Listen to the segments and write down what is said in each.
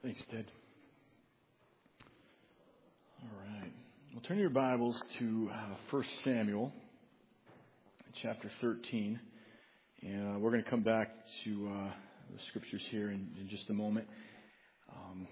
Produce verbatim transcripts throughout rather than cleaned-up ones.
Thanks, Ted. All right. Well, turn your Bibles to uh, First Samuel, chapter thirteen. And uh, we're going to come back to uh, the scriptures here in, in just a moment. Um,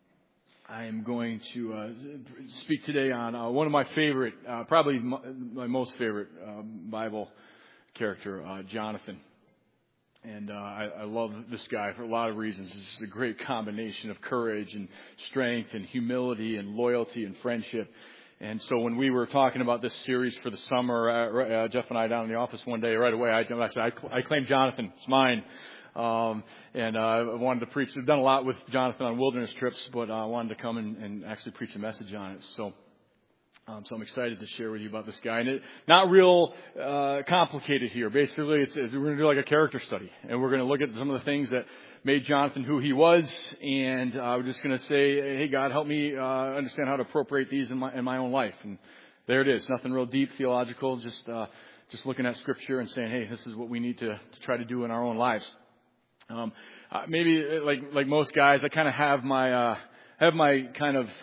I am going to uh, speak today on uh, one of my favorite, uh, probably my, my most favorite uh, Bible character, uh, Jonathan. And uh, I, I love this guy for a lot of reasons. It's a great combination of courage and strength and humility and loyalty and friendship. And so when we were talking about this series for the summer, uh, uh, Jeff and I down in the office one day, right away, I, I said, I, cl- I claim Jonathan. It's mine. Um, and uh, I wanted to preach. I've done a lot with Jonathan on wilderness trips, but uh, I wanted to come and, and actually preach a message on it. So Um, so I'm excited to share with you about this guy. And it, not real uh, complicated here. Basically, it's, it's, we're going to do like a character study. And we're going to look at some of the things that made Jonathan who he was. And uh, we're just going to say, hey, God, help me uh, understand how to appropriate these in my in my own life. And there it is. Nothing real deep theological. Just uh, just looking at Scripture and saying, hey, this is what we need to, to try to do in our own lives. Um, uh, maybe like like most guys, I kind of have my... Uh, I have my kind of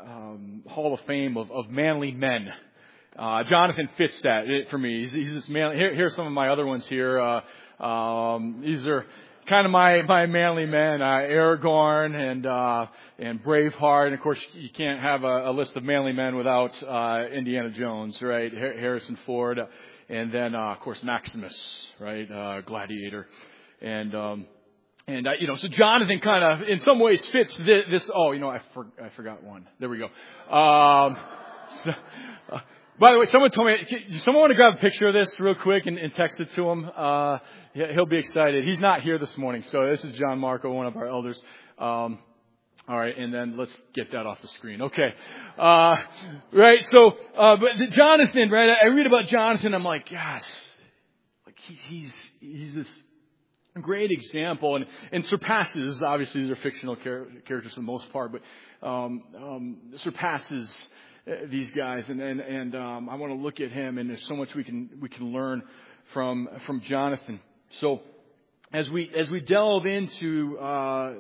um, Hall of Fame of, of manly men. Uh, Jonathan fits that for me. He's, he's this man. Here, here are some of my other ones here. Uh, um, these are kind of my, my manly men. Uh, Aragorn and uh, and Braveheart. And of course, you can't have a, a list of manly men without uh, Indiana Jones, right? Harrison Ford, and then uh, of course Maximus, right? Uh, Gladiator, and. Um, And, uh, you know, so Jonathan kind of, in some ways, fits this, this oh, you know, I, for, I forgot one. There we go. Um, so, uh, by the way, someone told me, does someone want to grab a picture of this real quick and, and text it to him? Uh, he'll be excited. He's not here this morning, so this is John Marco, one of our elders. Um, all right, and then let's get that off the screen. Okay. Uh, right, so, uh, but the Jonathan, right, I read about Jonathan, I'm like, gosh, like he's, he's, he's this great example, and, and surpasses, obviously these are fictional char- characters for the most part, but um, um, surpasses uh, these guys, and and, and um, I want to look at him, and there's so much we can we can learn from from Jonathan. So as we as we delve into uh,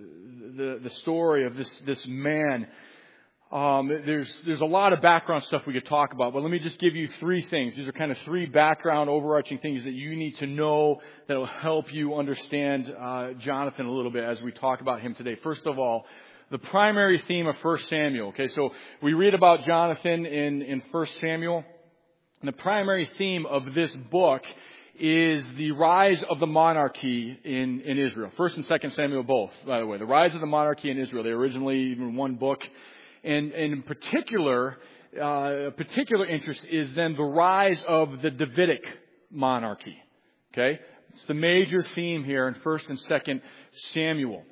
the the story of this this man. Um, there's there's a lot of background stuff we could talk about, but let me just give you three things. These are kind of three background, overarching things that you need to know that will help you understand uh, Jonathan a little bit as we talk about him today. First of all, the primary theme of First Samuel. Okay, so we read about Jonathan in in First Samuel, and the primary theme of this book is the rise of the monarchy in in Israel. First and Second Samuel both, by the way, the rise of the monarchy in Israel. They originally even one book. And, and in particular, uh, particular interest is then the rise of the Davidic monarchy. Okay? It's the major theme here in First and Second Samuel.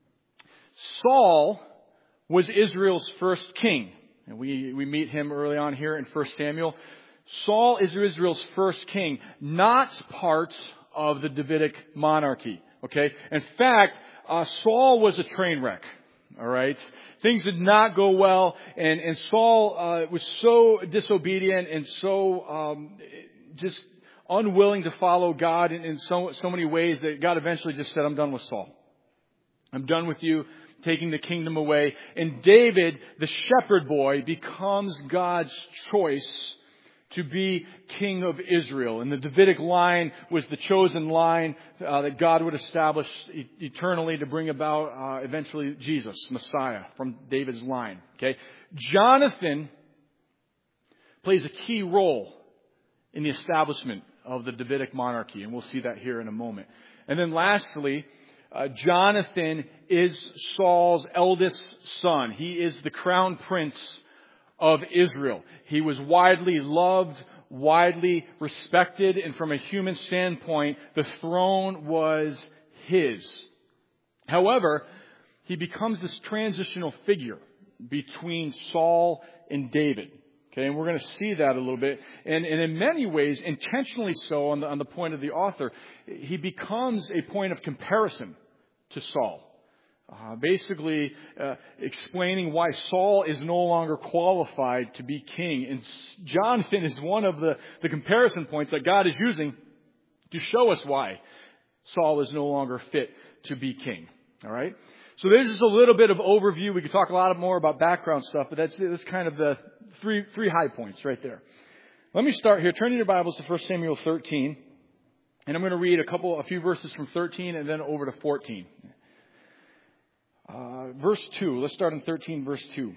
Saul was Israel's first king. And we, we meet him early on here in First Samuel. Saul is Israel's first king, not part of the Davidic monarchy. Okay? In fact, uh, Saul was a train wreck. All right? Things did not go well, and, and Saul uh, was so disobedient and so um, just unwilling to follow God in, in so, so many ways that God eventually just said, I'm done with Saul. I'm done with you taking the kingdom away. And David, the shepherd boy, becomes God's choice to be king of Israel. And the Davidic line was the chosen line uh, that God would establish e- eternally to bring about uh, eventually Jesus, Messiah, from David's line. Okay, Jonathan plays a key role in the establishment of the Davidic monarchy, and we'll see that here in a moment. And then lastly, uh, Jonathan is Saul's eldest son. He is the crown prince of Israel. He was widely loved, widely respected, and from a human standpoint, the throne was his. However, he becomes this transitional figure between Saul and David. Okay, and we're going to see that a little bit. And, and in many ways, intentionally so on the, on the point of the author, he becomes a point of comparison to Saul. Uh, basically uh, explaining why Saul is no longer qualified to be king. And Jonathan is one of the, the comparison points that God is using to show us why Saul is no longer fit to be king. All right? So there's just a little bit of overview. We could talk a lot more about background stuff, but that's, that's kind of the three, three high points right there. Let me start here. Turn in your Bibles to First Samuel thirteen. And I'm going to read a couple, a few verses from thirteen and then over to fourteen. Uh, verse two. Let's start in thirteen, verse two.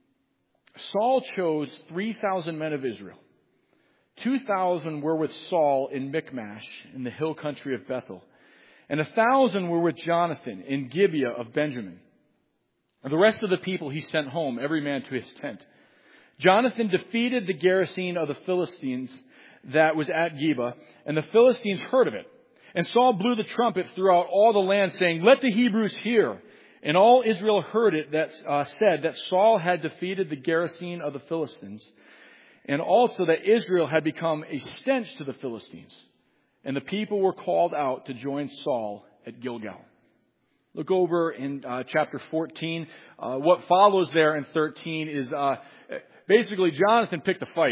Saul chose three thousand men of Israel. two thousand were with Saul in Michmash in the hill country of Bethel. And a thousand were with Jonathan in Gibeah of Benjamin. And the rest of the people he sent home, every man to his tent. Jonathan defeated the garrison of the Philistines that was at Geba, and the Philistines heard of it. And Saul blew the trumpet throughout all the land, saying, "Let the Hebrews hear." And all Israel heard it that uh, said that Saul had defeated the garrison of the Philistines, and also that Israel had become a stench to the Philistines. And the people were called out to join Saul at Gilgal. Look over in uh, chapter fourteen. Uh, what follows there in thirteen is uh, basically Jonathan picked a fight.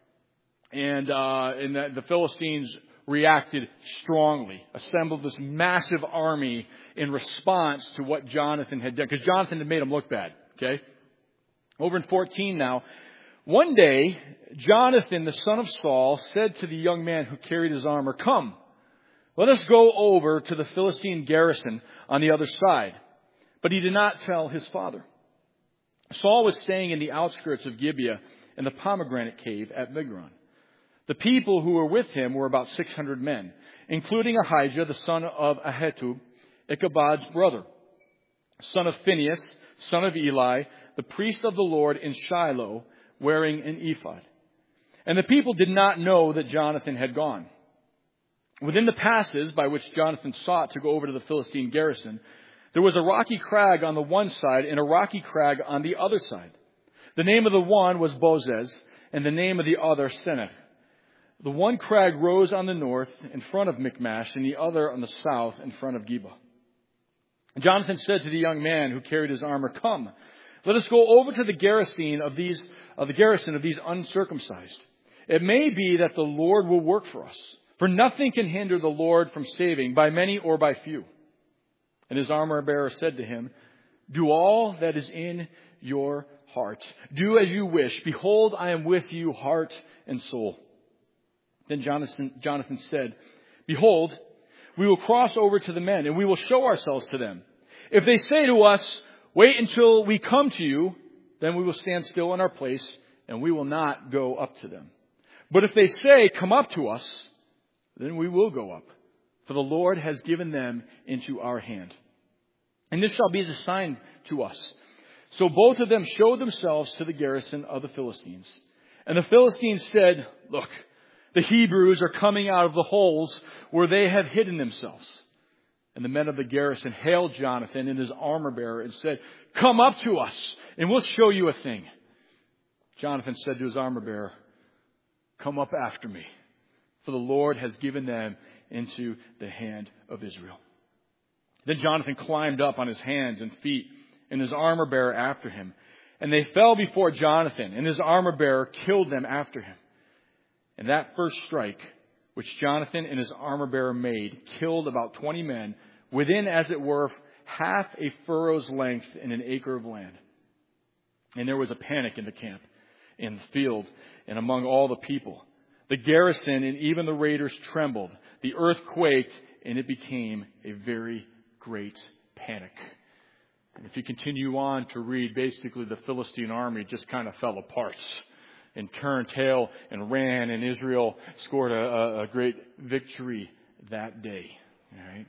And, uh, and the, the Philistines reacted strongly, assembled this massive army in response to what Jonathan had done. Because Jonathan had made them look bad. Okay? Over in fourteen now. One day, Jonathan, the son of Saul, said to the young man who carried his armor, "Come, let us go over to the Philistine garrison on the other side." But he did not tell his father. Saul was staying in the outskirts of Gibeah in the pomegranate cave at Migron. The people who were with him were about six hundred men, including Ahijah, the son of Ahitub, Ichabod's brother, son of Phinehas, son of Eli, the priest of the Lord in Shiloh, wearing an ephod. And the people did not know that Jonathan had gone. Within the passes by which Jonathan sought to go over to the Philistine garrison, there was a rocky crag on the one side and a rocky crag on the other side. The name of the one was Bozez, and the name of the other Senech. The one crag rose on the north in front of Michmash, and the other on the south in front of Geba. Jonathan said to the young man who carried his armor, "Come, let us go over to the garrison of these of the garrison of these uncircumcised. It may be that the Lord will work for us, for nothing can hinder the Lord from saving, by many or by few." And his armor bearer said to him, "Do all that is in your heart. Do as you wish. Behold, I am with you, heart and soul." Then Jonathan, Jonathan said, "Behold, we will cross over to the men, and we will show ourselves to them. If they say to us, 'Wait until we come to you,' then we will stand still in our place, and we will not go up to them. But if they say, 'Come up to us,' then we will go up, for the Lord has given them into our hand. And this shall be the sign to us." So both of them showed themselves to the garrison of the Philistines. And the Philistines said, "Look, the Hebrews are coming out of the holes where they have hidden themselves." And the men of the garrison hailed Jonathan and his armor bearer and said, "Come up to us, and we'll show you a thing." Jonathan said to his armor bearer, "Come up after me, for the Lord has given them into the hand of Israel." Then Jonathan climbed up on his hands and feet, and his armor bearer after him. And they fell before Jonathan, and his armor bearer killed them after him. And that first strike, which Jonathan and his armor bearer made, killed about twenty men, within, as it were, half a furrow's length in an acre of land. And there was a panic in the camp, in the field, and among all the people. The garrison and even the raiders trembled. The earth quaked, and it became a very great panic. And if you continue on to read, basically the Philistine army just kind of fell apart and turned tail and ran, and Israel scored a, a great victory that day. All right.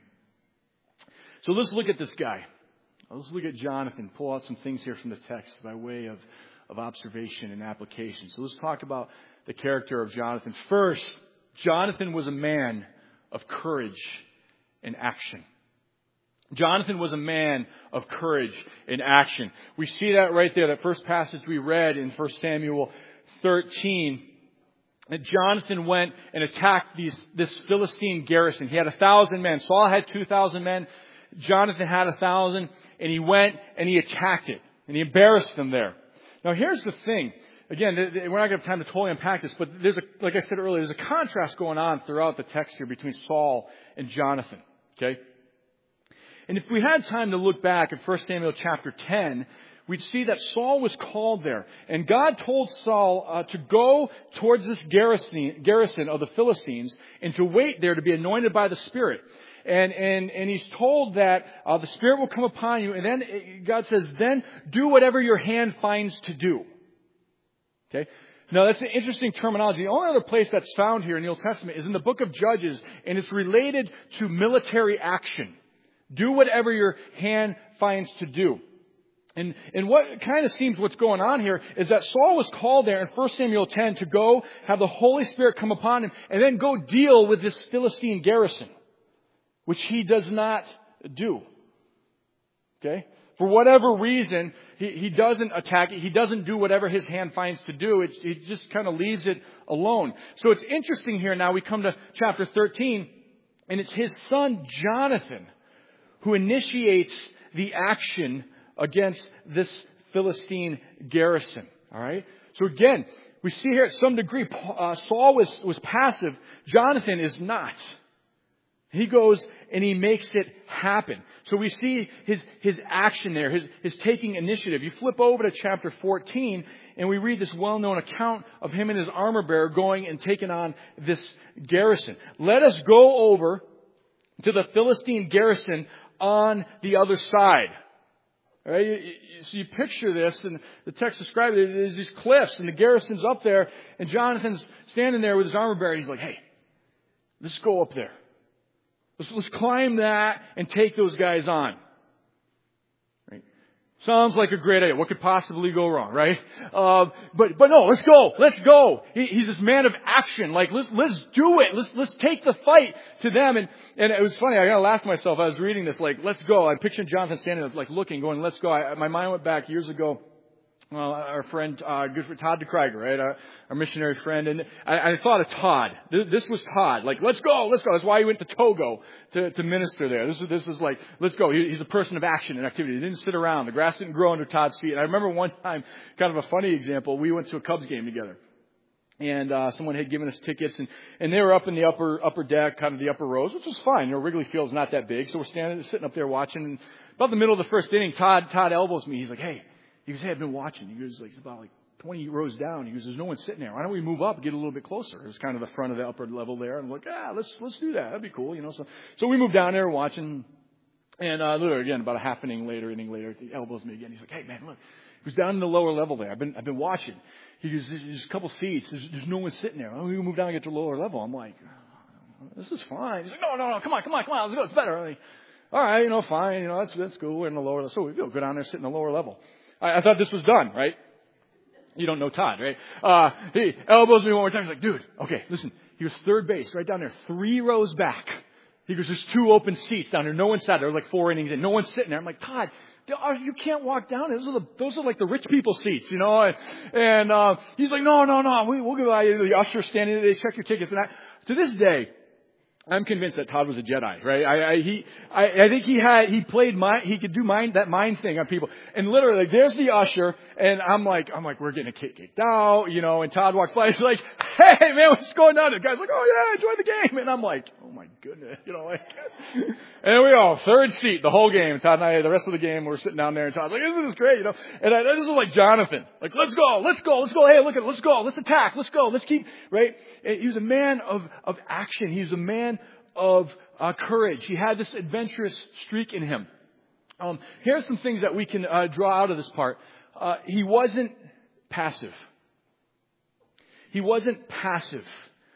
So let's look at this guy. Let's look at Jonathan. Pull out some things here from the text by way of, of observation and application. So let's talk about the character of Jonathan. First, Jonathan was a man of courage and action. Jonathan was a man of courage and action. We see that right there, that first passage we read in First Samuel thirteen. And Jonathan went and attacked these, this Philistine garrison. He had a thousand men. Saul had two thousand men. Jonathan had a thousand. And he went and he attacked it. And he embarrassed them there. Now here's the thing. Again, we're not going to have time to totally unpack this, but there's a, like I said earlier, there's a contrast going on throughout the text here between Saul and Jonathan. Okay? And if we had time to look back at First Samuel chapter ten, we'd see that Saul was called there. And God told Saul uh, to go towards this garrison, garrison of the Philistines and to wait there to be anointed by the Spirit. And, and, and he's told that uh, the Spirit will come upon you. And then God says, then do whatever your hand finds to do. Okay? Now that's an interesting terminology. The only other place that's found here in the Old Testament is in the book of Judges, and it's related to military action. Do whatever your hand finds to do. And, and what kind of seems what's going on here is that Saul was called there in First Samuel ten to go have the Holy Spirit come upon him and then go deal with this Philistine garrison, which he does not do. Okay? For whatever reason, he, he doesn't attack it. He doesn't do whatever his hand finds to do. It, he just kind of leaves it alone. So it's interesting here now. We come to chapter thirteen, and it's his son Jonathan who initiates the action against this Philistine garrison. All right? So again, we see here at some degree, uh, Saul was, was passive. Jonathan is not. He goes and he makes it happen. So we see his, his action there, his, his taking initiative. You flip over to chapter fourteen and we read this well-known account of him and his armor bearer going and taking on this garrison. Let us go over to the Philistine garrison on the other side. All right, you, you, so you picture this, and the text describes it. There's these cliffs, and the garrison's up there, and Jonathan's standing there with his armor bearer. And he's like, "Hey, let's go up there. Let's, let's climb that and take those guys on." Right? Sounds like a great idea. What could possibly go wrong, right? Uh, but but no, let's go. Let's go. He, he's this man of action. Like let's let's do it. Let's let's take the fight to them. And and it was funny. I kind of laughed to myself. I was reading this. Like let's go. I'm picturing Jonathan standing there, like looking, going, "Let's go." I, my mind went back years ago. Well, our friend, uh, good for Todd DeKreiger, right? Our, our missionary friend. And I, I thought of Todd. This, this was Todd. Like, let's go, let's go. That's why he went to Togo to, to minister there. This is, this is like, let's go. He, he's a person of action and activity. He didn't sit around. The grass didn't grow under Todd's feet. And I remember one time, kind of a funny example, we went to a Cubs game together. And, uh, someone had given us tickets and, and they were up in the upper, upper deck, kind of the upper rows, which was fine. You know, Wrigley Field's not that big. So we're standing, sitting up there watching. And about the middle of the first inning, Todd, Todd elbows me. He's like, "Hey," he goes, "Hey, I've been watching." He goes, like, it's about like twenty rows down. He goes, "There's no one sitting there. Why don't we move up and get a little bit closer?" It was kind of the front of the upper level there. And I'm like, "Ah, let's, let's do that. That'd be cool." You know, so, so we moved down there watching. And, uh, literally again, about a half inning later, inning later, he elbows me again. He's like, "Hey man, look." He was down in the lower level there. I've been, I've been watching. He goes, "There's a couple seats. There's, there's no one sitting there. Why don't we move down and get to the lower level?" I'm like, "This is fine." He's like, "No, no, no. Come on, come on, come on. Let's go. It's better." I'm like, "All right, you know, fine. You know, that's, that's cool. We're in the lower level." So we go, go down there, sit in the lower level. I, I thought this was done, right? You don't know Todd, right? Uh, he elbows me one more time. He's like, "Dude, okay, listen." He was third base, right down there, three rows back. He goes, "There's two open seats down there. No one's sat there. There was like four innings in. No one's sitting there." I'm like, "Todd, you can't walk down. Those are the, those are like the rich people seats, you know?" And, and uh, he's like, "No, no, no. We, we'll give you the usher standing there. They check your tickets." And I, to this day, I'm convinced that Todd was a Jedi, right? I, I, he, I, I think he had, he played mind, he could do mind, that mind thing on people. And literally, like, there's the usher, and I'm like, I'm like, we're getting a kick kicked out, you know, and Todd walks by, he's like, "Hey man, what's going on?" The guy's like, "Oh yeah, enjoy the game." And I'm like, oh my goodness, you know, like, and there we go, third seat, the whole game. Todd and I, the rest of the game, we're sitting down there, and Todd's like, "Isn't this great?" You know, and I, this is like Jonathan, like, "Let's go, let's go, let's go, hey, look at, let's go, let's attack, let's go, let's keep," right? And he was a man of, of action. He was a man of uh, courage. He had this adventurous streak in him. Um, here are some things that we can uh, draw out of this part. Uh, he wasn't passive. He wasn't passive.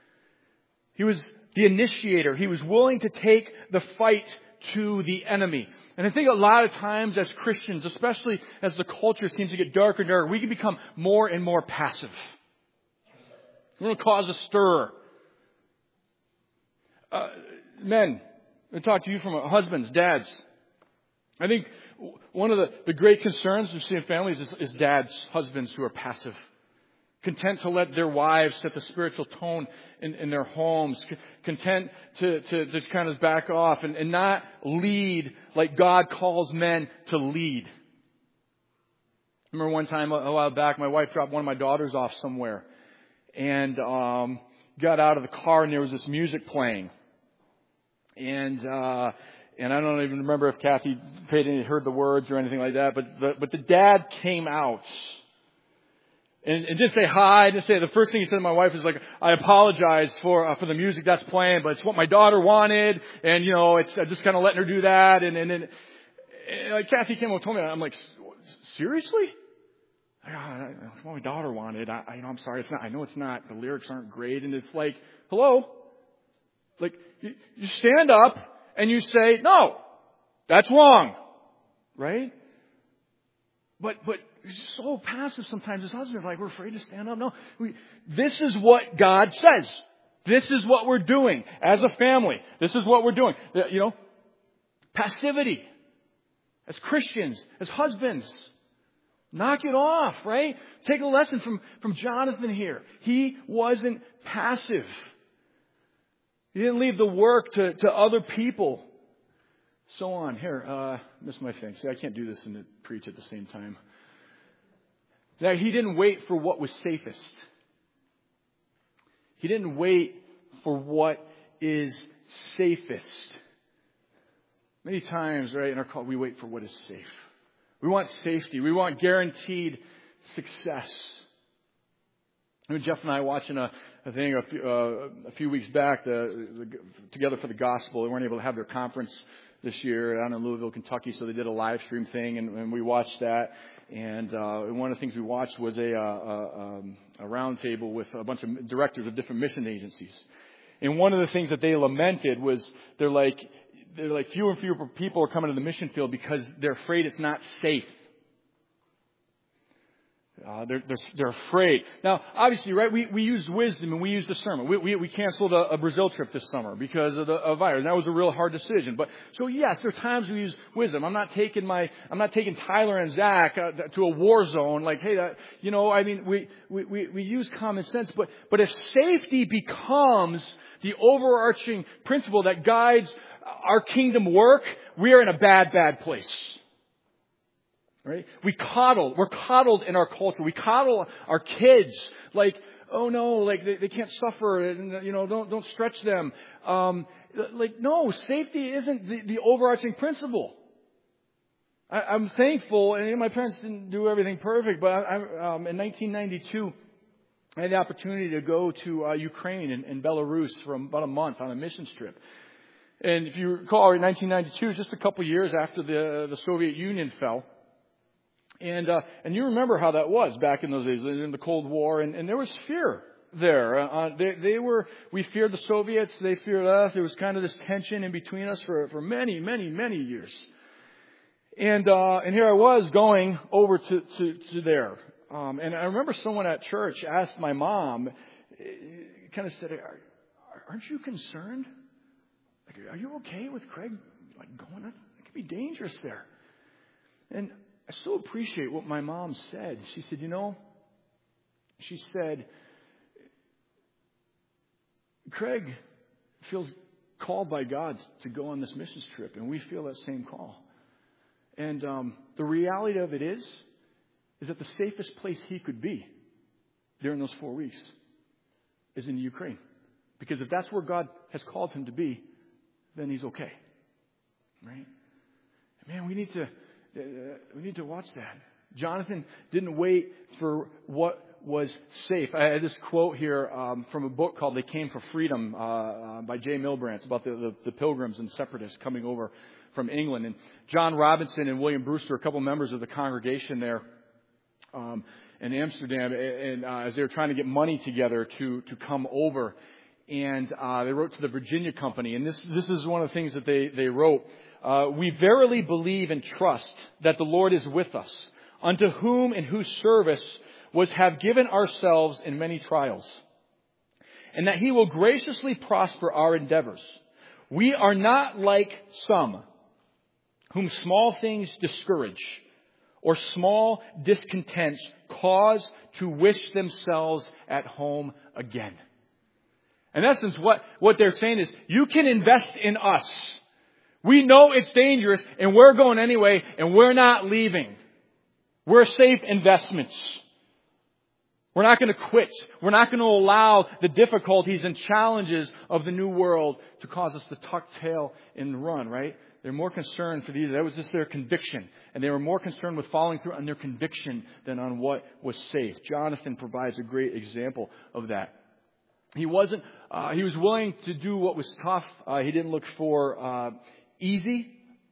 He was the initiator. He was willing to take the fight to the enemy. And I think a lot of times as Christians, especially as the culture seems to get darker and darker, we can become more and more passive. We're going to cause a stir. Uh, men, I talk to you from husbands, dads. I think one of the, the great concerns we see in families is, is dads, husbands who are passive. Content to let their wives set the spiritual tone in, in their homes. Content to, to, to kind of back off and, and not lead like God calls men to lead. I remember one time a while back, my wife dropped one of my daughters off somewhere. And um, got out of the car and there was this music playing. And uh, And I don't even remember if Kathy paid any, heard the words or anything like that. But the, but the dad came out and, and didn't say hi. Didn't say the first thing he said to my wife was like, "I apologize for uh, for the music that's playing, but it's what my daughter wanted, and you know, it's I'm just kind of letting her do that." And and, and, and like Kathy came and told me that. I'm like, "Seriously?" God, that's what my daughter wanted. I, I, you know, I'm sorry, it's not. I know it's not. The lyrics aren't great, and it's like, hello, like you, you stand up and you say, no, that's wrong, right? But but it's just so passive sometimes as husbands, like we're afraid to stand up. No, we, this is what God says. This is what we're doing as a family. This is what we're doing. You know, passivity as Christians, as husbands. Knock it off, right? Take a lesson from, from Jonathan here. He wasn't passive. He didn't leave the work to, to other people. So on. Here, uh, missed my thing. See, I can't do this and preach at the same time. Now, he didn't wait for what was safest. He didn't wait for what is safest. Many times, right, in our call, we wait for what is safe. We want safety. We want guaranteed success. I mean, Jeff and I watching a, a thing a few, uh, a few weeks back, the, the, Together for the Gospel. They weren't able to have their conference this year down in Louisville, Kentucky, so they did a live stream thing, and, and we watched that. And uh, one of the things we watched was a, a, a, a round table with a bunch of directors of different mission agencies. And one of the things that they lamented was they're like, They're like fewer and fewer people are coming to the mission field because they're afraid it's not safe. Uh, they're, they're they're afraid. Now, obviously, right? We we used wisdom and we used discernment. We we, we canceled a, a Brazil trip this summer because of the a virus. And that was a real hard decision. But so yes, there are times we use wisdom. I'm not taking my I'm not taking Tyler and Zach uh, to a war zone. Like, hey, that, you know, I mean, we, we we we use common sense. But but if safety becomes the overarching principle that guides our kingdom work, we are in a bad, bad place. Right? We coddle. We're coddled in our culture. We coddle our kids like, oh no, like they, they can't suffer, and you know, don't don't stretch them. Um, like no, safety isn't the, the overarching principle. I, I'm thankful, and my parents didn't do everything perfect, but I, um, in nineteen ninety-two, I had the opportunity to go to uh, Ukraine and, and Belarus for about a month on a missions trip. And if you recall, in nineteen ninety-two, just a couple years after the the Soviet Union fell, and uh, and you remember how that was back in those days, in the Cold War, and, and there was fear there. Uh, they, they were we feared the Soviets, they feared us. There was kind of this tension in between us for for many, many, many years. And uh, and here I was going over to to, to there, um, and I remember someone at church asked my mom, kind of said, Are, "Aren't you concerned? Like, are you okay with Craig like going up? It could be dangerous there." And I still appreciate what my mom said. She said, you know, she said, Craig feels called by God to go on this missions trip, and we feel that same call. And um, the reality of it is, is that the safest place he could be during those four weeks is in Ukraine. Because if that's where God has called him to be, then he's okay, right? Man, we need to uh, we need to watch that. Jonathan didn't wait for what was safe. I had this quote here um, from a book called "They Came for Freedom" uh, uh, by Jay Milbrandt. It's about the, the, the pilgrims and separatists coming over from England. And John Robinson and William Brewster, a couple members of the congregation there um, in Amsterdam, and uh, as they were trying to get money together to to come over. And uh, they wrote to the Virginia Company, and this this is one of the things that they, they wrote. Uh, we verily believe and trust that the Lord is with us, unto whom and whose service was have given ourselves in many trials, and that he will graciously prosper our endeavors. We are not like some, whom small things discourage, or small discontents cause to wish themselves at home again. In essence, what, what they're saying is, you can invest in us. We know it's dangerous, and we're going anyway, and we're not leaving. We're safe investments. We're not going to quit. We're not going to allow the difficulties and challenges of the new world to cause us to tuck tail and run, right? They're more concerned for these. That was just their conviction. And they were more concerned with following through on their conviction than on what was safe. Jonathan provides a great example of that. He wasn't, uh, he was willing to do what was tough. Uh, he didn't look for uh, easy.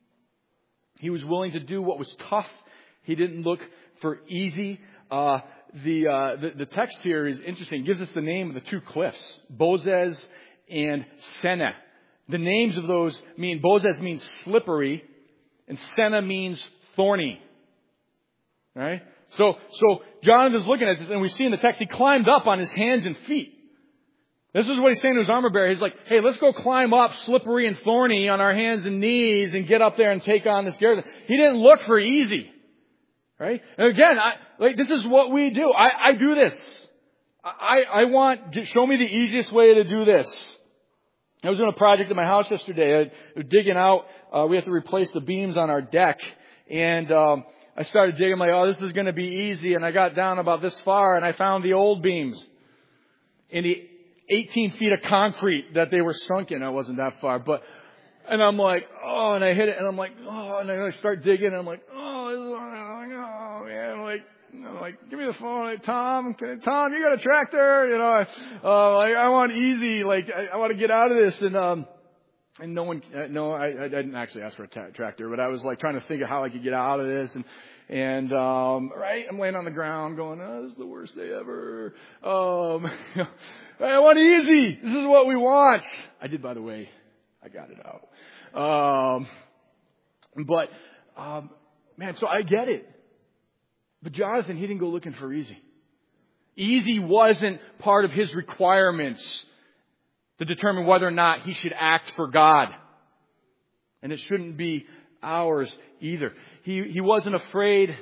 He was willing to do what was tough. He didn't look for easy. Uh, the, uh, the the text here is interesting. It gives us the name of the two cliffs, Bozez and Seneh. The names of those mean, Bozez means slippery, and Seneh means thorny. Right? So, so Jonathan's looking at this, and we see in the text, he climbed up on his hands and feet. This is what he's saying to his armor bearer. He's like, hey, let's go climb up slippery and thorny on our hands and knees and get up there and take on this garrison. He didn't look for easy. Right? And again, I, like, this is what we do. I, I do this. I, I want, show me the easiest way to do this. I was doing a project at my house yesterday. I was digging out, uh, we have to replace the beams on our deck. And, um, I started digging, like, oh, this is going to be easy. And I got down about this far and I found the old beams. In the eighteen feet of concrete that they were sunk in. I wasn't that far, but, and I'm like, oh, and I hit it and I'm like, oh, and I start digging and I'm like, oh, this is, I'm like, oh, man, like, I'm like, give me the phone, like, Tom, can, Tom, you got a tractor? You know, uh, like, I want easy, like, I, I want to get out of this. And, um, and no one, uh, no, I, I didn't actually ask for a tra- tractor, but I was like trying to think of how I could get out of this. And, and, um, right, I'm laying on the ground going, oh, this is the worst day ever. Um, I want easy. This is what we want. I did, by the way. I got it out. Um, but, um, man, so I get it. But Jonathan, he didn't go looking for easy. Easy wasn't part of his requirements to determine whether or not he should act for God. And it shouldn't be ours either. He, he wasn't afraid.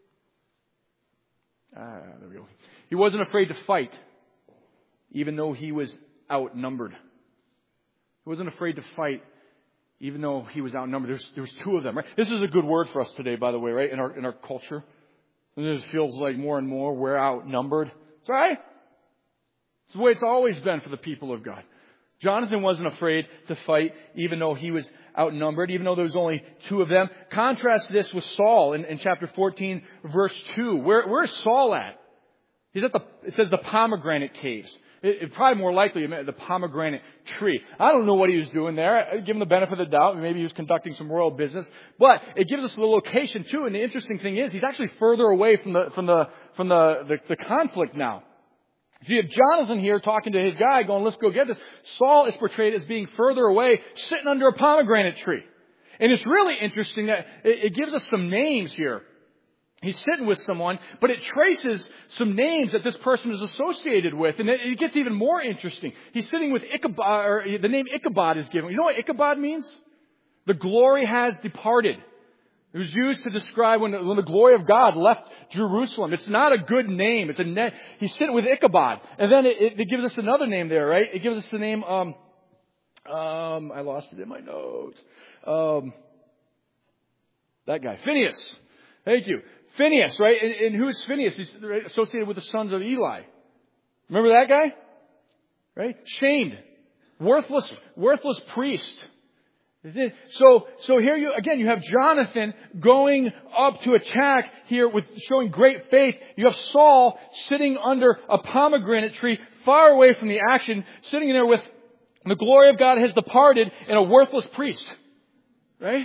Ah, there we go. He wasn't afraid to fight, even though he was outnumbered. He wasn't afraid to fight, even though he was outnumbered. There's, there was two of them, right? This is a good word for us today, by the way, right? In our, in our culture. And it feels like more and more we're outnumbered. It's right. It's the way it's always been for the people of God. Jonathan wasn't afraid to fight, even though he was outnumbered, even though there was only two of them. Contrast this with Saul in, in chapter fourteen, verse two. Where, where's Saul at? He's at the, it says the pomegranate caves. It, it probably more likely the pomegranate tree. I don't know what he was doing there. I give him the benefit of the doubt. Maybe he was conducting some royal business. But it gives us the location too. And the interesting thing is, he's actually further away from the from the from the the, the conflict now. So you have Jonathan here talking to his guy, going, "Let's go get this." Saul is portrayed as being further away, sitting under a pomegranate tree. And it's really interesting that it, it gives us some names here. He's sitting with someone, but it traces some names that this person is associated with. And it gets even more interesting. He's sitting with Ichabod, or the name Ichabod is given. You know what Ichabod means? The glory has departed. It was used to describe when the, when the glory of God left Jerusalem. It's not a good name. It's a ne- He's sitting with Ichabod. And then it, it, it gives us another name there, right? It gives us the name, um, um, I lost it in my notes. Um, that guy, Phinehas. Thank you. Phinehas, right? And, and who is Phinehas? He's associated with the sons of Eli. Remember that guy? Right? Shamed. Worthless, worthless priest. So, so here you, again, you have Jonathan going up to attack here with showing great faith. You have Saul sitting under a pomegranate tree, far away from the action, sitting there with the glory of God has departed and a worthless priest. Right?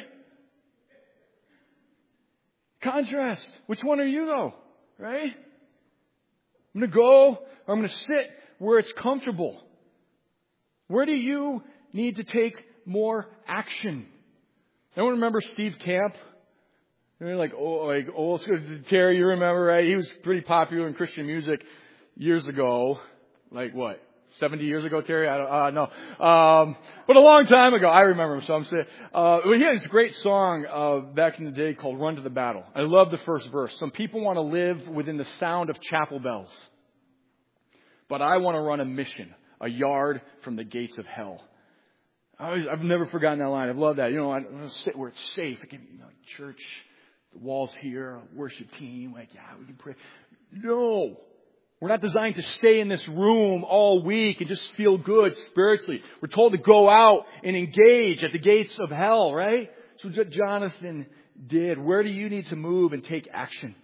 Contrast. Which one are you though? Right? I'm going to go or I'm going to sit where it's comfortable. Where do you need to take more action? Anyone remember Steve Camp? They're like, oh, like old school. Terry, you remember, right? He was pretty popular in Christian music years ago. Like what? seventy years ago, Terry? I don't uh, know. Um, but a long time ago. I remember him, so I'm saying. Uh, he had this great song uh, back in the day called Run to the Battle. I love the first verse. Some people want to live within the sound of chapel bells. But I want to run a mission, a yard from the gates of hell. I always, I've never forgotten that line. I've loved that. You know, I want to sit where it's safe. I can, you know, church, the walls here, a worship team. Like, yeah, we can pray. No. We're not designed to stay in this room all week and just feel good spiritually. We're told to go out and engage at the gates of hell, right? So what Jonathan did. Where do you need to move and take action?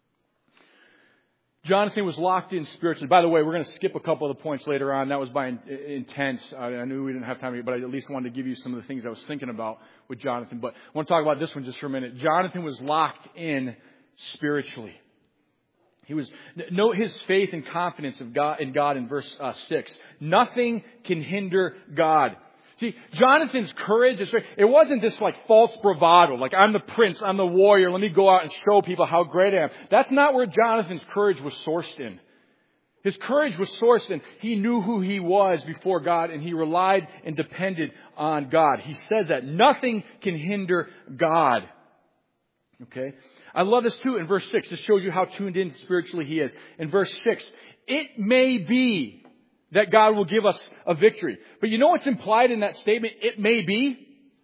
Jonathan was locked in spiritually. By the way, we're going to skip a couple of the points later on. That was by intent. I knew we didn't have time, but I at least wanted to give you some of the things I was thinking about with Jonathan. But I want to talk about this one just for a minute. Jonathan was locked in spiritually. He was, note his faith and confidence of God, in God in verse uh, six. Nothing can hinder God. See, Jonathan's courage, it wasn't this like false bravado, like I'm the prince, I'm the warrior, let me go out and show people how great I am. That's not where Jonathan's courage was sourced in. His courage was sourced in, he knew who he was before God and he relied and depended on God. He says that nothing can hinder God. Okay? I love this too in verse six. This shows you how tuned in spiritually he is. In verse six, it may be that God will give us a victory. But you know what's implied in that statement? It may be.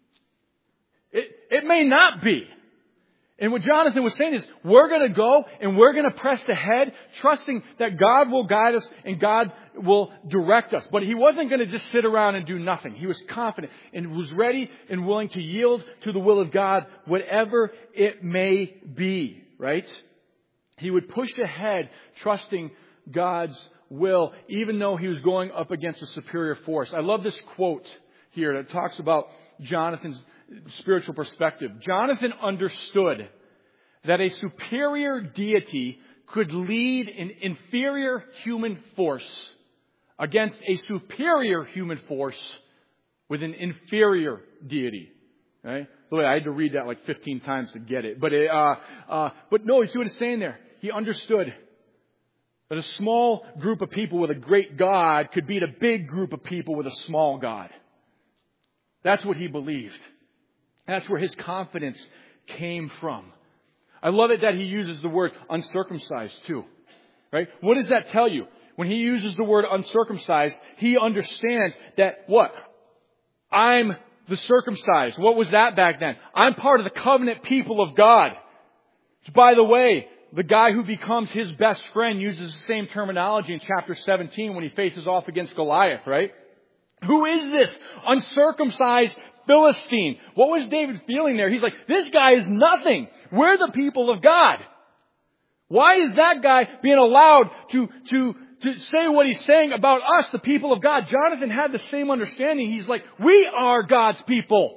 It, it may not be. And what Jonathan was saying is, we're going to go and we're going to press ahead, trusting that God will guide us and God will direct us. But he wasn't going to just sit around and do nothing. He was confident and was ready and willing to yield to the will of God, whatever it may be, right? He would push ahead, trusting God's will, even though he was going up against a superior force. I love this quote here that talks about Jonathan's spiritual perspective. Jonathan understood that a superior deity could lead an inferior human force against a superior human force with an inferior deity. Right? So I had to read that like fifteen times to get it. But it, uh, uh, but no, you see what it's saying there? He understood that a small group of people with a great God could beat a big group of people with a small God. That's what he believed. That's where his confidence came from. I love it that he uses the word uncircumcised too. Right? What does that tell you? When he uses the word uncircumcised, he understands that what? I'm the circumcised. What was that back then? I'm part of the covenant people of God. By the way, the guy who becomes his best friend uses the same terminology in chapter seventeen when he faces off against Goliath, right? Who is this uncircumcised Philistine? What was David feeling there? He's like, this guy is nothing. We're the people of God. Why is that guy being allowed to, to, to say what he's saying about us, the people of God? Jonathan had the same understanding. He's like, we are God's people.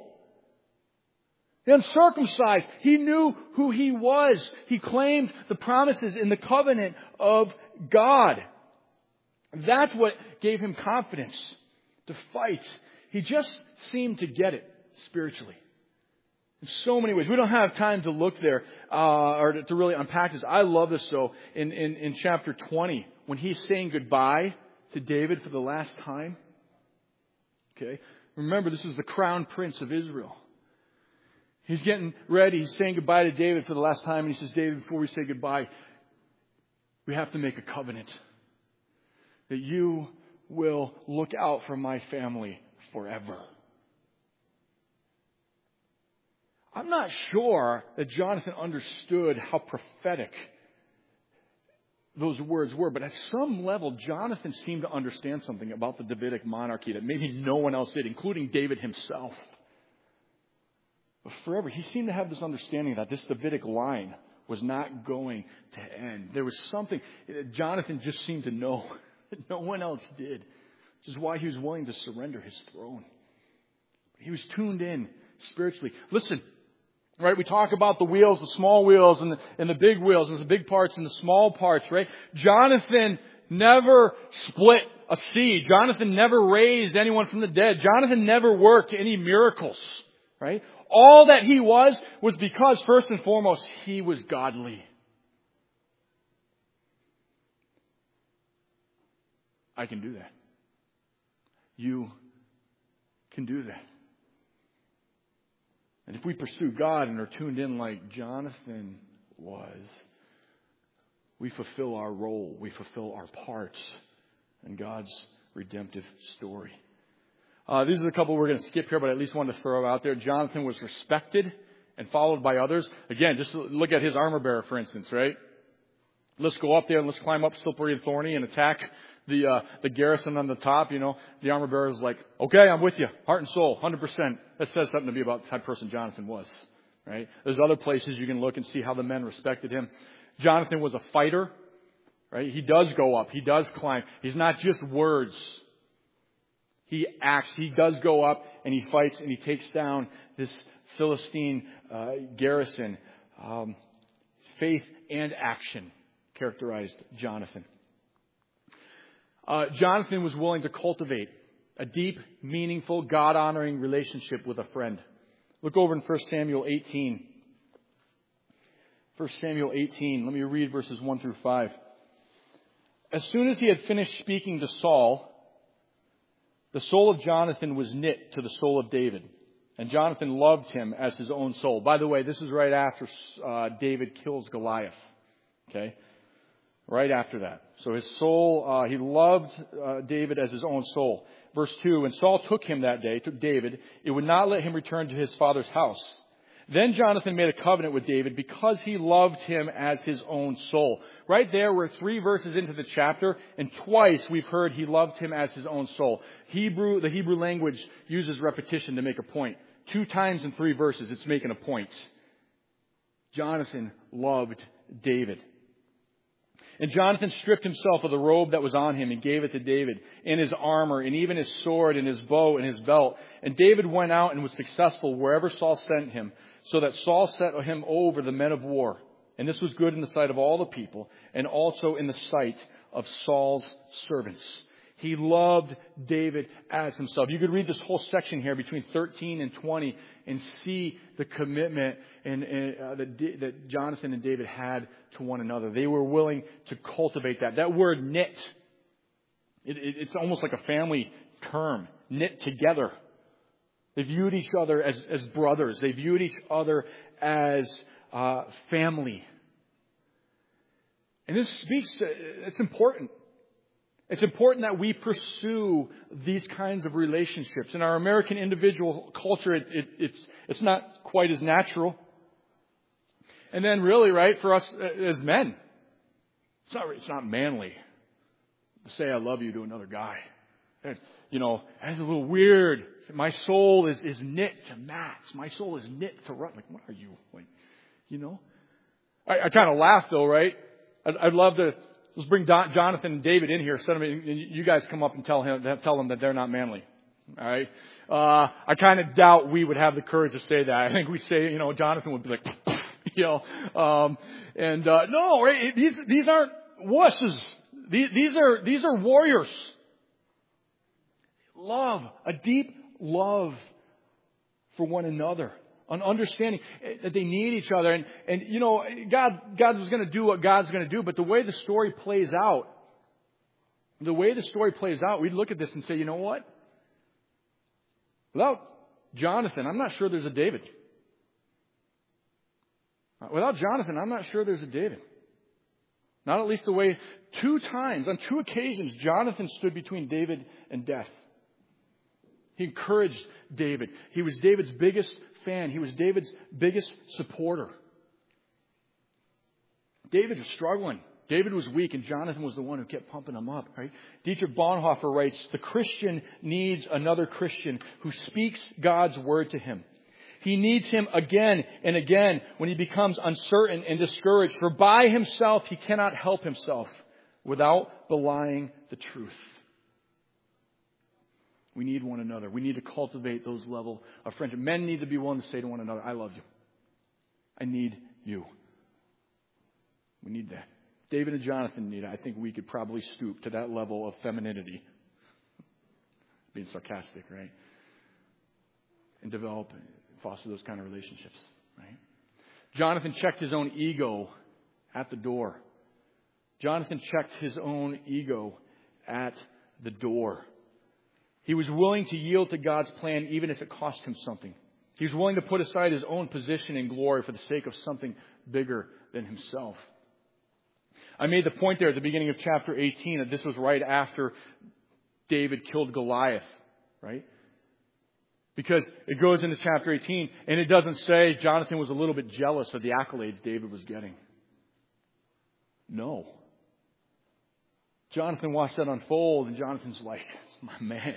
The uncircumcised, he knew who he was. He claimed the promises in the covenant of God. That's what gave him confidence to fight. He just seemed to get it spiritually. In so many ways. We don't have time to look there uh, or to, to really unpack this. I love this though. In, in, in chapter twenty, when he's saying goodbye to David for the last time. Okay. Remember, this is the crown prince of Israel. He's getting ready. He's saying goodbye to David for the last time. And he says, David, before we say goodbye, we have to make a covenant that you will look out for my family forever. I'm not sure that Jonathan understood how prophetic those words were, but at some level, Jonathan seemed to understand something about the Davidic monarchy that maybe no one else did, including David himself. But forever, he seemed to have this understanding that this Davidic line was not going to end. There was something that Jonathan just seemed to know that no one else did, which is why he was willing to surrender his throne. He was tuned in spiritually. Listen, right? We talk about the wheels, the small wheels and the, and the big wheels, and the big parts and the small parts, right? Jonathan never split a seed. Jonathan never raised anyone from the dead. Jonathan never worked any miracles, right? All that he was was because, first and foremost, he was godly. I can do that. You can do that. And if we pursue God and are tuned in like Jonathan was, we fulfill our role. We fulfill our parts in God's redemptive story. Uh, these are a couple we're going to skip here, but I at least wanted to throw out there. Jonathan was respected and followed by others. Again, just look at his armor bearer, for instance, right? Let's go up there and let's climb up slippery and thorny and attack the uh, the garrison on the top, you know, the armor bearer is like, okay, I'm with you, heart and soul, one hundred percent. That says something to me about the type of person Jonathan was, right? There's other places you can look and see how the men respected him. Jonathan was a fighter, right? He does go up. He does climb. He's not just words. He acts. He does go up and he fights and he takes down this Philistine uh, garrison. Um, faith and action characterized Jonathan. Uh, Jonathan was willing to cultivate a deep, meaningful, God-honoring relationship with a friend. Look over in First Samuel eighteen. First Samuel eighteen. Let me read verses one through five. As soon as he had finished speaking to Saul, the soul of Jonathan was knit to the soul of David, and Jonathan loved him as his own soul. By the way, this is right after uh, David kills Goliath. Okay? Right after that. So his soul, uh, he loved uh, David as his own soul. Verse two, when Saul took him that day, took David, it would not let him return to his father's house. Then Jonathan made a covenant with David because he loved him as his own soul. Right there, we're three verses into the chapter, and twice we've heard he loved him as his own soul. Hebrew, the Hebrew language uses repetition to make a point. Two times in three verses, it's making a point. Jonathan loved David. And Jonathan stripped himself of the robe that was on him and gave it to David, and his armor, and even his sword, and his bow, and his belt. And David went out and was successful wherever Saul sent him, so that Saul set him over the men of war. And this was good in the sight of all the people, and also in the sight of Saul's servants. He loved David as himself. You could read this whole section here between thirteen and twenty and see the commitment and, and, uh, that, that Jonathan and David had to one another. They were willing to cultivate that. That word knit, it, it, it's almost like a family term. Knit together. They viewed each other as, as brothers. They viewed each other as uh, family. And this speaks, to, it's important. It's important that we pursue these kinds of relationships. In our American individual culture, it, it, it's it's not quite as natural. And then really, right, for us as men, it's not it's not manly to say I love you to another guy. And, you know, that's a little weird. My soul is, is knit to Max. My soul is knit to Rut. Like, what are you? Like, you know? I, I kind of laugh though, right? I'd, I'd love to... Let's bring Don, Jonathan and David in here. Send them in, you guys come up and tell him, tell them that they're not manly. All right. Uh, I kind of doubt we would have the courage to say that. I think we say, you know, Jonathan would be like, you know, um, and uh, no, right? These these aren't wusses. These, these are these are warriors. Love, a deep love for one another. An understanding that they need each other. And, and you know, God, God was going to do what God's going to do. But the way the story plays out, the way the story plays out, we'd look at this and say, you know what? Without Jonathan, I'm not sure there's a David. Without Jonathan, I'm not sure there's a David. Not at least the way, two times, on two occasions, Jonathan stood between David and death. He encouraged David. He was David's biggest fan. He was David's biggest supporter. David was struggling. David was weak, and Jonathan was the one who kept pumping him up, right? Dietrich Bonhoeffer writes, the Christian needs another Christian who speaks God's word to him. He needs him again and again when he becomes uncertain and discouraged. For by himself, he cannot help himself without belying the truth. We need one another. We need to cultivate those level of friendship. Men need to be willing to say to one another, I love you. I need you. We need that. David and Jonathan need it. I think we could probably stoop to that level of femininity. Being sarcastic, right? And develop and foster those kind of relationships, right? Jonathan checked his own ego at the door. Jonathan checked his own ego at the door. He was willing to yield to God's plan even if it cost him something. He was willing to put aside his own position and glory for the sake of something bigger than himself. I made the point there at the beginning of chapter eighteen that this was right after David killed Goliath, right? Because it goes into chapter eighteen and it doesn't say Jonathan was a little bit jealous of the accolades David was getting. No. Jonathan watched that unfold, and Jonathan's like, "It's my man."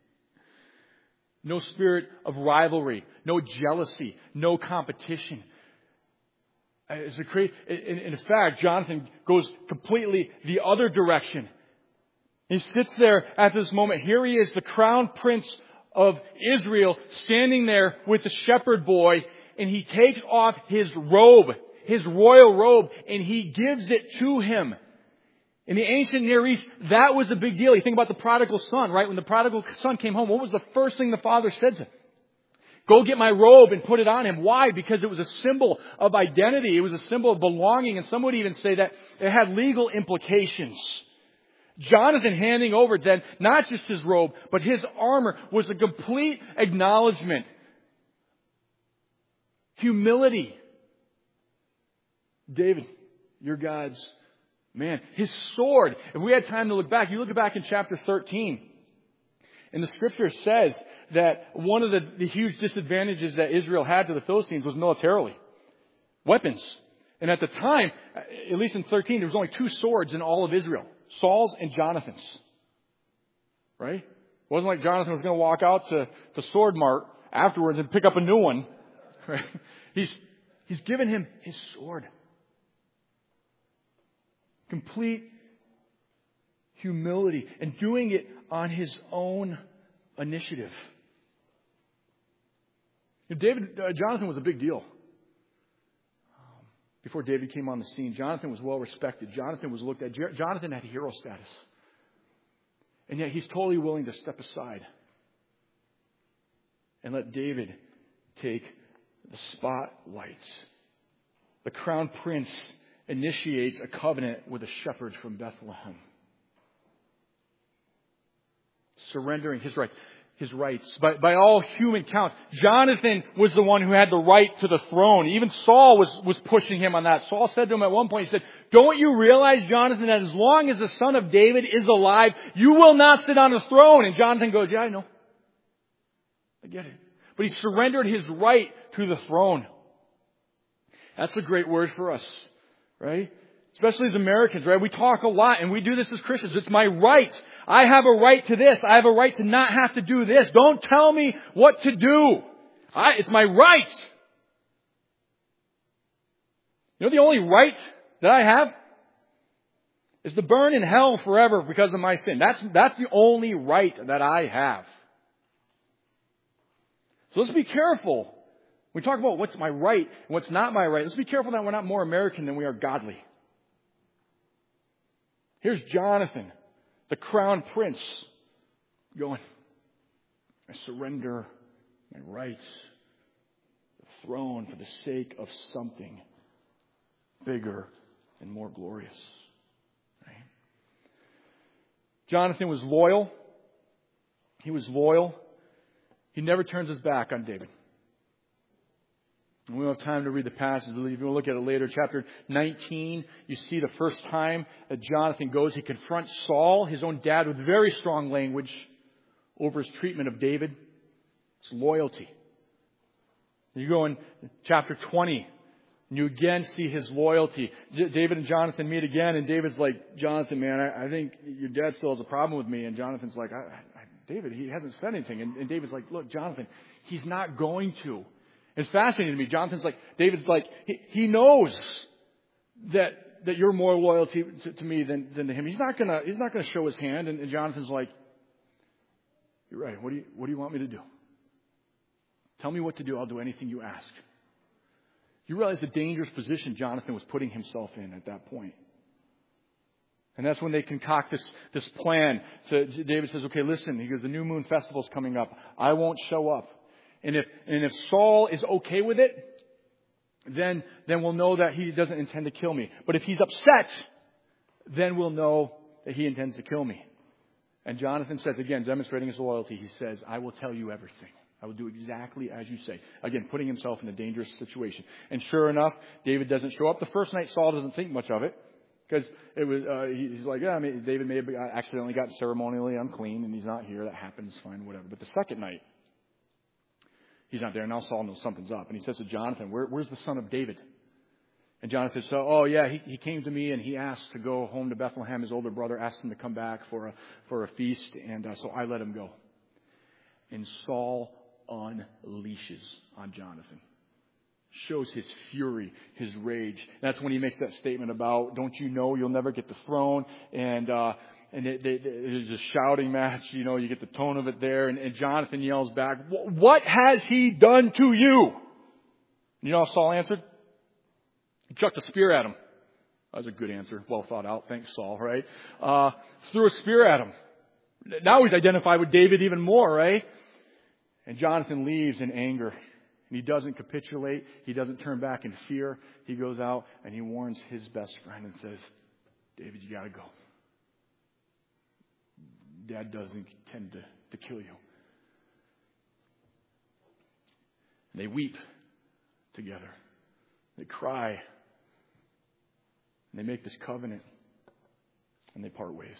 No spirit of rivalry, no jealousy, no competition. It's a cra- in, in fact, Jonathan goes completely the other direction. He sits there at this moment. Here he is, the crown prince of Israel, standing there with the shepherd boy, and he takes off his robe, his royal robe, and he gives it to him. In the ancient Near East, that was a big deal. You think about the prodigal son, right? When the prodigal son came home, what was the first thing the father said to him? Go get my robe and put it on him. Why? Because it was a symbol of identity. It was a symbol of belonging. And some would even say that it had legal implications. Jonathan handing over then not just his robe, but his armor was a complete acknowledgement. Humility. David, you're God's man. His sword. If we had time to look back, you look back in chapter thirteen. And the scripture says that one of the, the huge disadvantages that Israel had to the Philistines was militarily. Weapons. And at the time, at least in thirteen, there was only two swords in all of Israel. Saul's and Jonathan's. Right? It wasn't like Jonathan was going to walk out to, to Sword Mart afterwards and pick up a new one. Right? He's, he's given him his sword. Complete humility and doing it on his own initiative. David, uh, Jonathan was a big deal. Um, before David came on the scene, Jonathan was well respected. Jonathan was looked at. Jer- Jonathan had hero status. And yet he's totally willing to step aside and let David take the spotlight. The crown prince initiates a covenant with a shepherd from Bethlehem. Surrendering his right, his rights. By, by all human count, Jonathan was the one who had the right to the throne. Even Saul was, was pushing him on that. Saul said to him at one point, he said, "Don't you realize, Jonathan, that as long as the son of David is alive, you will not sit on the throne?" And Jonathan goes, "Yeah, I know. I get it." But he surrendered his right to the throne. That's a great word for us, right? Especially as Americans, right? We talk a lot and we do this as Christians. It's my right. I have a right to this. I have a right to not have to do this. Don't tell me what to do. I, it's my right. You know the only right that I have is to burn in hell forever because of my sin. That's, that's the only right that I have. So let's be careful. We talk about what's my right and what's not my right. Let's be careful that we're not more American than we are godly. Here's Jonathan, the crown prince, going, "I surrender my rights, the throne for the sake of something bigger and more glorious." Right? Jonathan was loyal. He was loyal. He never turns his back on David. And we don't have time to read the passage. If you want to look at it later, chapter nineteen, you see the first time that Jonathan goes, he confronts Saul, his own dad, with very strong language over his treatment of David. It's loyalty. You go in chapter twenty, and you again see his loyalty. J- David and Jonathan meet again, and David's like, "Jonathan, man, I, I think your dad still has a problem with me." And Jonathan's like, I, I, David, he hasn't said anything. And, and David's like, "Look, Jonathan, he's not going to." It's fascinating to me. Jonathan's like, David's like, he, he knows that that you're more loyal to, to, to me than, than to him. He's not gonna he's not gonna show his hand. And, and Jonathan's like, "You're right. What do you what do you want me to do? Tell me what to do. I'll do anything you ask." You realize the dangerous position Jonathan was putting himself in at that point. And that's when they concoct this, this plan. So David says, "Okay, listen." He goes, "The new moon festival's coming up. I won't show up. And if and if Saul is okay with it, then then we'll know that he doesn't intend to kill me. But if he's upset, then we'll know that he intends to kill me." And Jonathan says, again, demonstrating his loyalty, he says, "I will tell you everything. I will do exactly as you say." Again, putting himself in a dangerous situation. And sure enough, David doesn't show up. The first night, Saul doesn't think much of it. Because it was, uh, he's like, "Yeah, I mean, David may have accidentally gotten ceremonially unclean and he's not here. That happens, fine, whatever." But the second night, he's not there. Now Saul knows something's up. And he says to Jonathan, Where, where's the son of David? And Jonathan said, oh yeah, he, he came to me and he asked to go home to Bethlehem. His older brother asked him to come back for a, for a feast. And uh, so I let him go. And Saul unleashes on Jonathan. Shows his fury, his rage. That's when he makes that statement about, don't you know you'll never get the throne? And, uh, and it, it, there's a shouting match, you know, you get the tone of it there. And, and Jonathan yells back, what has he done to you? You know how Saul answered? He chucked a spear at him. That was a good answer. Well thought out. Thanks, Saul, right? Uh, threw a spear at him. Now he's identified with David even more, right? And Jonathan leaves in anger. And he doesn't capitulate. He doesn't turn back in fear. He goes out and he warns his best friend and says, David, you got to go. Dad doesn't intend to, to kill you. And they weep together. They cry. And they make this covenant. And they part ways.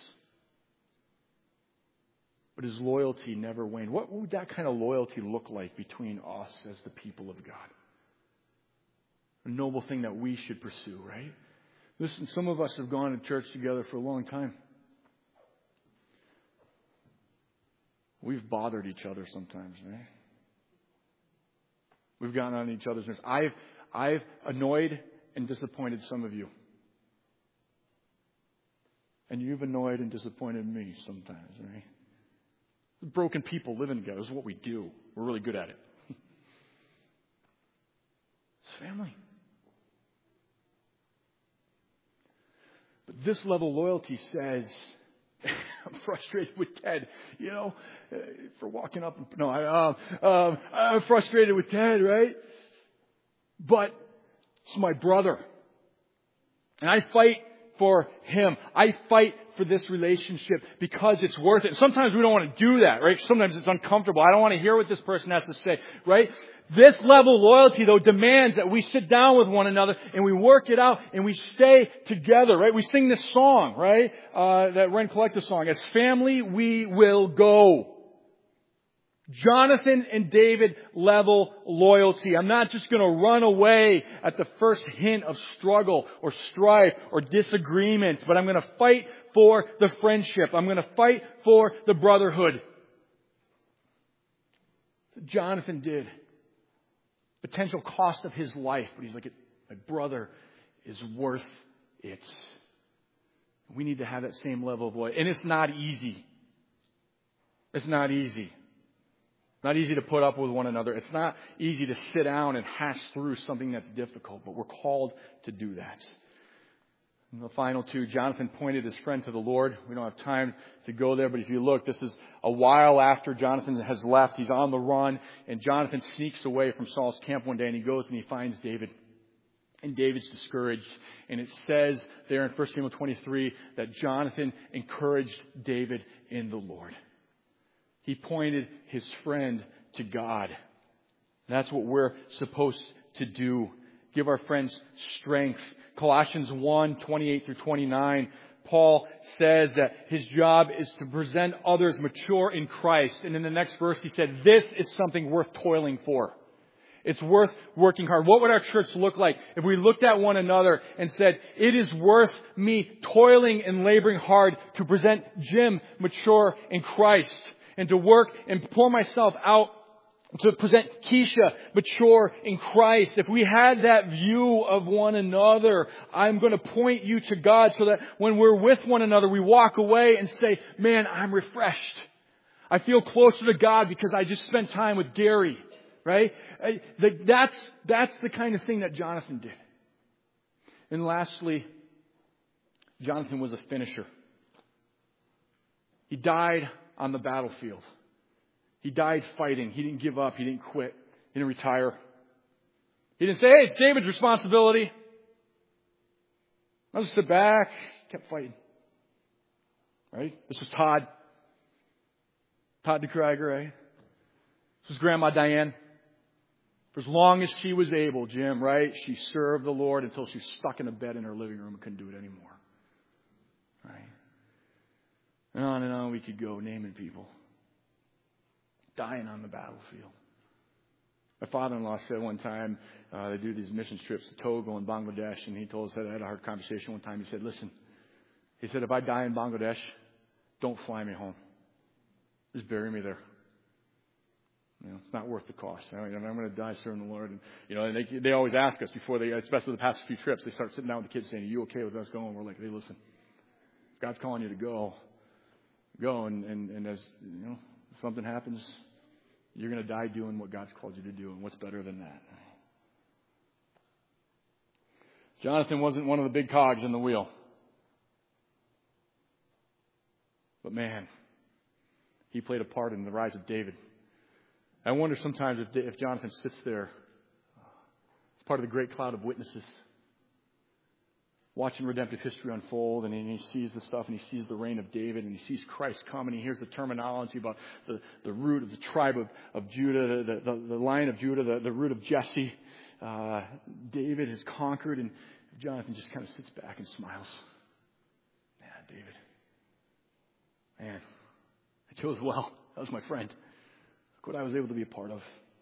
But his loyalty never waned. What would that kind of loyalty look like between us as the people of God? A noble thing that we should pursue, right? Listen, some of us have gone to church together for a long time. We've bothered each other sometimes, right? We've gotten on each other's nerves. I've, I've annoyed and disappointed some of you. And you've annoyed and disappointed me sometimes, right? Broken people living together. This is what we do. We're really good at it. It's family. But this level of loyalty says, I'm frustrated with Ted, you know, for walking up. And, no, I, um, um, I'm frustrated with Ted, right? But it's my brother. And I fight for him. I fight for this relationship because it's worth it. And sometimes we don't want to do that, right? Sometimes it's uncomfortable. I don't want to hear what this person has to say, right? This level of loyalty, though, demands that we sit down with one another and we work it out and we stay together, right? We sing this song, right? Uh, that Ren Collective song. As family, we will go. Jonathan and David level loyalty. I'm not just going to run away at the first hint of struggle or strife or disagreement, but I'm going to fight for the friendship. I'm going to fight for the brotherhood. Jonathan did. Potential cost of his life, but he's like, my brother is worth it. We need to have that same level of loyalty. And it's not easy. It's not easy. Not easy to put up with one another. It's not easy to sit down and hash through something that's difficult, but we're called to do that. And the final two, Jonathan pointed his friend to the Lord. We don't have time to go there, but if you look, this is a while after Jonathan has left. He's on the run, and Jonathan sneaks away from Saul's camp one day, and he goes and he finds David. And David's discouraged. And it says there in First Samuel twenty-three that Jonathan encouraged David in the Lord. He pointed his friend to God. That's what we're supposed to do. Give our friends strength. Colossians one, twenty-eight through twenty-nine, Paul says that his job is to present others mature in Christ. And in the next verse he said, this is something worth toiling for. It's worth working hard. What would our church look like if we looked at one another and said, it is worth me toiling and laboring hard to present Jim mature in Christ, and to work and pour myself out to present Keisha mature in Christ. If we had that view of one another, I'm going to point you to God so that when we're with one another, we walk away and say, man, I'm refreshed. I feel closer to God because I just spent time with Gary, right? That's, that's the kind of thing that Jonathan did. And lastly, Jonathan was a finisher. He died on the battlefield. He died fighting. He didn't give up. He didn't quit. He didn't retire. He didn't say, hey, it's David's responsibility. I'll just sit back. He kept fighting. Right? This was Todd. Todd DeCraiger, right? This was Grandma Diane. For as long as she was able, Jim, right? She served the Lord until she was stuck in a bed in her living room and couldn't do it anymore. Right? And on and on we could go naming people. Dying on the battlefield. My father-in-law said one time, uh, they do these mission trips to Togo and Bangladesh, and he told us that I had a hard conversation one time. He said, listen, he said, if I die in Bangladesh, don't fly me home. Just bury me there. You know, it's not worth the cost. I mean, I'm going to die serving the Lord. And, you know, and they, they always ask us before they, especially the past few trips, they start sitting down with the kids saying, are you okay with us going? We're like, hey, listen, if God's calling you to go, go. And, and, and as, you know, if something happens, you're going to die doing what God's called you to do. And what's better than that? Jonathan wasn't one of the big cogs in the wheel. But man, he played a part in the rise of David. I wonder sometimes if, if Jonathan sits there as part of the great cloud of witnesses, watching redemptive history unfold, and he sees the stuff, and he sees the reign of David, and he sees Christ come, and he hears the terminology about the, the root of the tribe of, of Judah, the, the, the line of Judah, the, the root of Jesse. Uh, David has conquered, and Jonathan just kind of sits back and smiles. Yeah, David. Man, I chose well. That was my friend. Look what I was able to be a part of.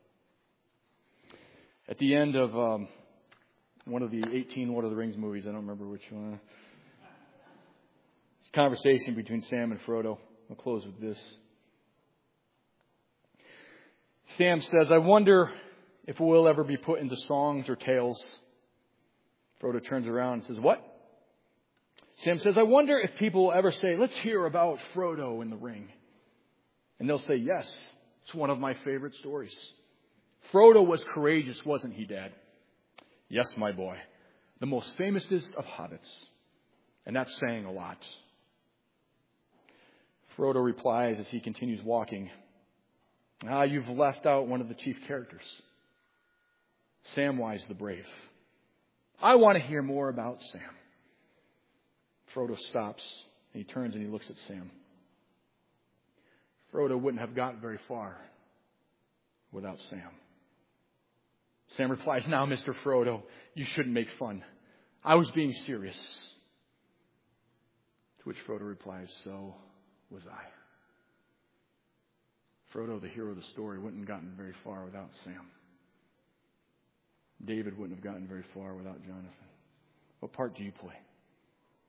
At the end of um, one of the eighteen Lord of the Rings movies, I don't remember which one. This conversation between Sam and Frodo. I'll close with this. Sam says, I wonder if we'll ever be put into songs or tales. Frodo turns around and says, what? Sam says, I wonder if people will ever say, let's hear about Frodo in the ring. And they'll say, yes, it's one of my favorite stories. Frodo was courageous, wasn't he, Dad? Yes, my boy. The most famousest of hobbits. And that's saying a lot. Frodo replies as he continues walking, ah, you've left out one of the chief characters. Samwise the Brave. I want to hear more about Sam. Frodo stops, and he turns and he looks at Sam. Frodo wouldn't have gotten very far without Sam. Sam replies, now, Mister Frodo, you shouldn't make fun. I was being serious. To which Frodo replies, so was I. Frodo, the hero of the story, wouldn't have gotten very far without Sam. David wouldn't have gotten very far without Jonathan. What part do you play?